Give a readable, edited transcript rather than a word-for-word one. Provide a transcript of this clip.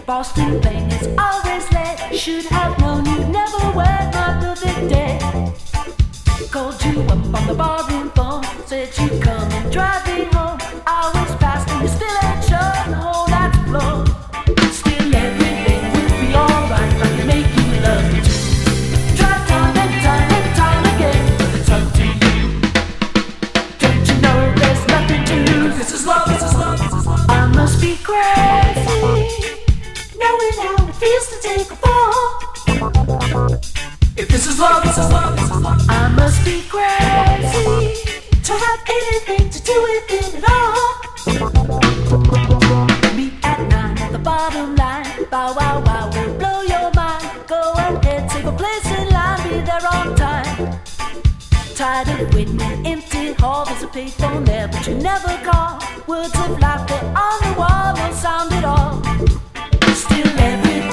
Boston plane is always late. Should have known you'd never work my perfect day. Called you up on the barroom phone, said you'd come and drive me home. Hours passed and you still ain't shown the whole that's blown. Still everything would be alright if I could make you love me too. Try time and time and time again, it's up to you. Don't you know there's nothing to lose? This is love, this is love, this is love. I must be crazy, knowing how it feels to take a fall. If this is love, this is love, this is love. I must be crazy to have anything to do with it at all. Meet at 9 at the bottom line. Bow wow wow will blow your mind. Go ahead, save a place in line, be there on time. Tired of waiting in empty hall, there's a payphone there but you never call. Words of laughter on the wall, no sound at all. Still every